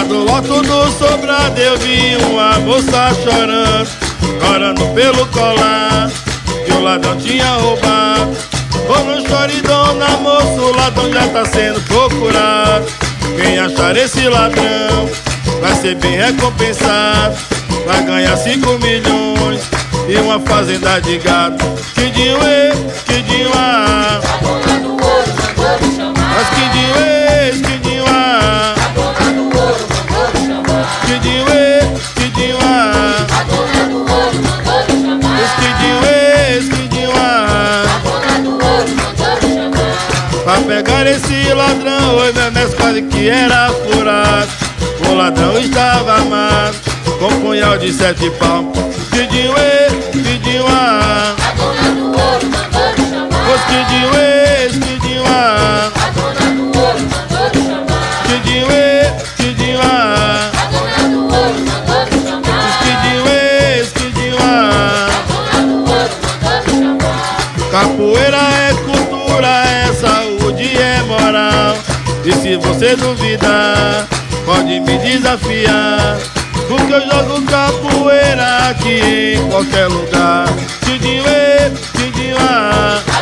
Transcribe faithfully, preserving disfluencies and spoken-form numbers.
do alto do sobrado eu vi uma moça chorando, chorando pelo colar que o ladrão tinha roubado. Ô, não chore, dona moça, o ladrão já tá sendo procurado. Quem achar esse ladrão vai ser bem recompensado, vai ganhar cinco milhões e uma fazenda de gado. Kidinho e, Kidinho a, A dona do ouro mandou me chamar. mas Kidinho e, Kidinho a, A dona do ouro mandou me chamar. Kidinho e, Kidinho a, A dona do ouro mandou me chamar. os Kidinho e, Kidinho a, A dona do ouro mandou me chamar. pra pegar esse ladrão, oi meu mestre, quase que era furado. O ladrão estava armado com um punhal de sete palmos. Kidinho e, Kidinho a, A dona do ouro mandou me chamar. os Kidinho e, Kidinho a, A dona do ouro mandou me chamar. Kidinho e, Kidinho a, A dona do ouro mandou me chamar. os Kidinho e, Kidinho a. A dona do ouro mandou me chamar. Capoeira é cultura, é saúde, é moral. E se você duvidar, pode me desafiar, porque eu jogo capoeira aqui em qualquer lugar. Kidinho e, Kidinho a,